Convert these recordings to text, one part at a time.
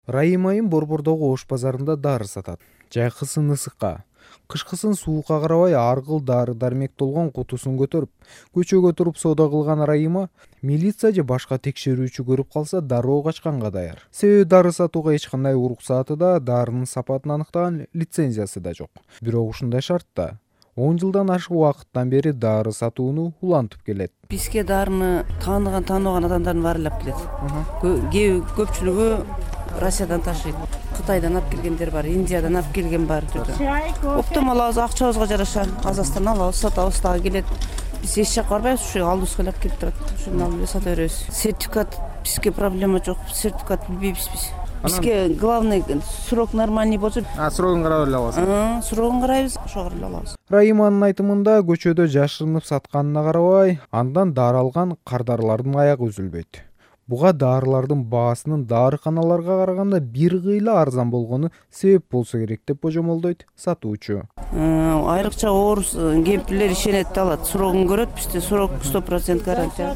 Райым айым Борбордогу Ош базарында дары сатат. Жайкысын ысыкка, кышкысын суукка карабай ар кыл дары-дармек толгон кутусун көтөрүп, көчөгө туруп соода кылган Райыма милиция же башка текшерүүчү көрүп калса дароо качканга даяр. Себеби дары сатууга эч кандай уруксаты да, дарынын сапатын аныктаган лицензиясы да жок. Бирок ушундай шартта 10 жылдан ашык убакыттан бери дары сатууну улантып келет. Бизге дарыны тааныбаган адамдардын баары эле алып келет. Көпчүлүгү Россиядан ташыйт. Кытайдан алып келгендер бар, Индиядан алып келген бар. Оптом алабыз, акчабызга жараша. Казакстандан алабыз, сатабыз дагы келет. Биз эч жакка барбайбыз, ушу алдыбызга алып келип турат. Ошону алып эле сата беребиз. Сертификат бизге проблема жок. Сертификат билбейбиз биз. Бизге главный срок нормальный болсо. Срогун карап эле аласыз. Срогун карайбыз, ошого эле алабыз. Райыманын айтымында көчөдө жашырынып сатканына карабай, андан дары алган кардарлардын аягы үзүлбөйт. Буга дарылардын баасынын дарыканаларга караганда бир кыйла арзан болгону себеп болсо керек деп божомолдойт сатуучу. Айрыкча оор кемпирлер ишенет да алат. Срогун көрөт, бизде срок 100% гарантия.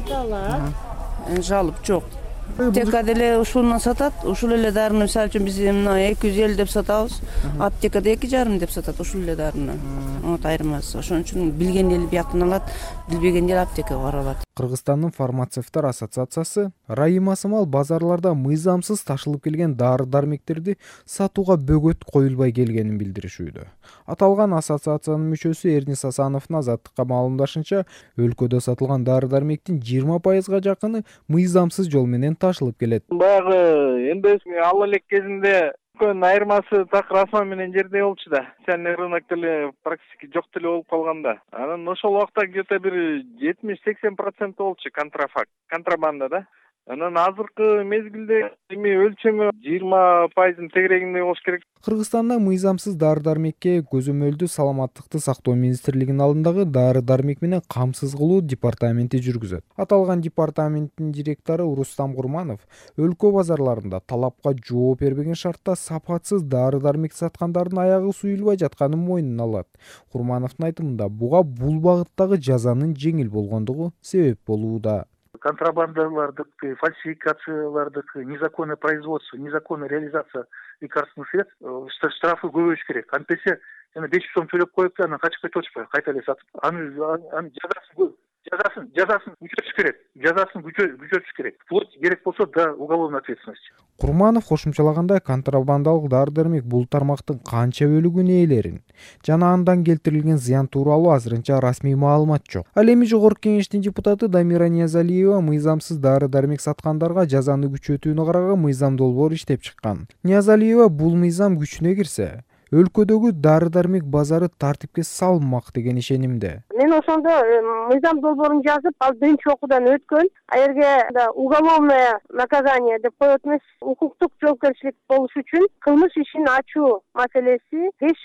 Жалоп жок. Аптека деле ушундан сатат, ушул эле дарыны мисалы үчүн биз мына 250 деп сатабыз, аптекада 2,5 деп сатат ушул эле дарыны. Айырмасы. Ошон үчүн билген эл бияктан алат, билбеген эл аптекага барып алат. Кыргызстандын фармацевттер ассоциациясы Райыма сымал базарларда мыйзамсыз ташылып келген дары-дармектерди сатууга бөгөт коюлбай келгенин билдиришүүдө. Аталган ассоциациянын мүчөсү Эрнис Асановдун Азаттыкка маалымдашынча, өлкөдө сатылган дары-дармектин 20% жакыны мыйзамсыз жол менен ташылып келет. Баягы эндес ал элек кезинде айырмасы так расман менен жерде болчу да. Сенин рынок деле практически жок деле болуп калган да. Анан ошол убакта где-то бир 70-80% болчу контрабанда да. Анан азыркы мезгилде эми өлчөмү 20% тегерегинде болуш керек. Кыргызстанда мыйзамсыз дары-дармекке көзөмөлдүү саламаттыкты сактоо министрлигинин алдындагы дары-дармек менен камсыз кылуу департаменти жүргүзөт. Аталган департаменттин директору Рустам Курманов өлкө базарларында талапка жооп бербеген шартта сапатсыз дары-дармек саткандардын аягы суюлбай жатканын мойнуна алат. Курмановдун айтымында буга бул багыттагы жазанын жеңил болгондугу себеп болууда. Контрабандалардык, фальсификациялардык, незаконное производство, незаконная реализация лекарственных средств штрафы көбөйүш керек. Антесе жана 500 сом төлөп коюп, анан качып кетип атышпайбы, кайта эле сатып. Аны жазасын күчөтүш керек. Жазасын күчөтүш керек. Вплоть керек болсо до уголовной ответственности. Курманов кошумчалагандай, контрабандалык дары-дармек бул тармактын канча бөлүгүн ээлерин жана андан келтирилген зыян тууралуу азырынча расмий маалымат жок. Ал эми Жогорку Кеңештин депутаты Дамира Ниязалиева мыйзамсыз дары-дармек саткандарга жазаны күчөтүүнү караган мыйзам долбоор иштеп чыккан. Ниязалиева бул мыйзам күчүнө кирсе, өлкөдөгү дары-дармек базары тартипке салынмак деген ишенимде. Мен ошондо мыйзам долбоорун жазып, ал биринчи окуудан өткөн. Аерге уголовное наказание деп коет эмес, укуктук жоопкерчилик болуш үчүн кылмыш ишин ачуу маселеси 5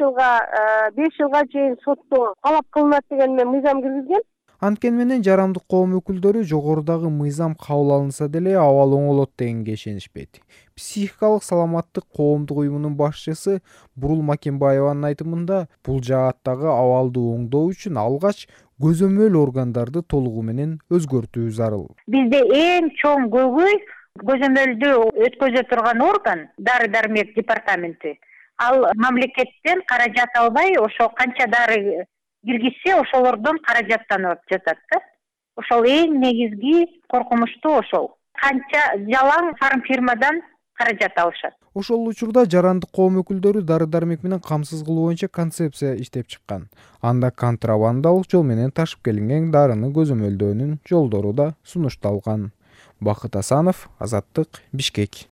жылга чейин соттоо талап кылынат деген мыйзам киргизген. Анткени менен жарандык коом өкүлдөрү жогорудагы мыйзам кабыл алынса деле абал оңолот дегенге ишенишпейт. Психикалык саламаттык коомдук уюмунун башчысы Бурул Макенбаеванын айтымында, бул жааттагы абалды оңдоо үчүн алгач көзөмөл органдарды толугу менен өзгөртүү зарыл. Бизде эң чоң көзөмөлдү өткөзө турган орган дары-дармек департаменти. Ал мамлекеттен каражат албай, ошо канча дары киргизсе, ошолордон каражаттанып жатат да. Ошол эң негизги коркунучтуу ошол. Канча жалаң фармфирмадан каражат алышат. Ошол учурда жарандык коом өкүлдөрү дары-дармек менен камсыз кылуу боюнча концепция иштеп чыккан. Анда контрабандалык жол менен ташып келинген дарыны көзөмөлдөөнүн жолдору да сунушталган. Бакыт Асанов, Азаттык, Бишкек.